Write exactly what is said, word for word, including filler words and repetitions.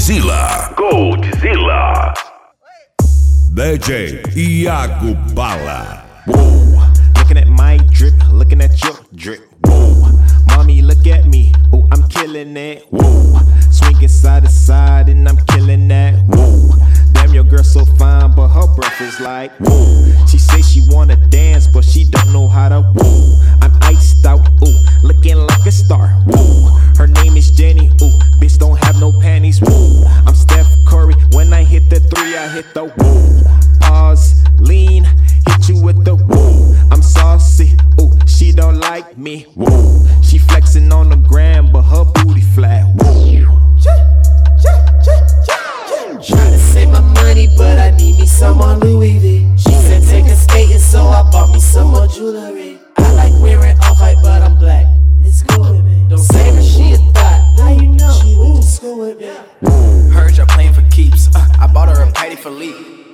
Goldzilla. Goldzilla. D J Iago Bala. Whoa, looking at my drip, looking at your drip. Whoa, mommy, look at me. Oh, I'm killing it. Whoa, swinging side to side and I'm killing that. Whoa, damn, your girl so fine, but her breath is like. Whoa, she say she wanna dance, but she don't know how to. Whoa, I'm iced out. Ooh, looking like a star. Whoa, her name is Jenny. Ooh, bitch don't have no panties. Whoa, I'm Steph Curry. When I hit the three, I hit the whoa. Pause, lean, hit you with the whoa. I'm saucy. Ooh, she don't like me. Whoa, she flexing on the gram, but her booty flat. Whoa. Tryna save my money, but I need me some more Louis V. She said take her skating, so I bought me some more jewelry. I like wearing off-white, but I'm black. It's cool with me. Don't say that she a thot. How you know? She went to school with me. Heard y'all playing for keeps. Uh, I bought her a Patty Philippe.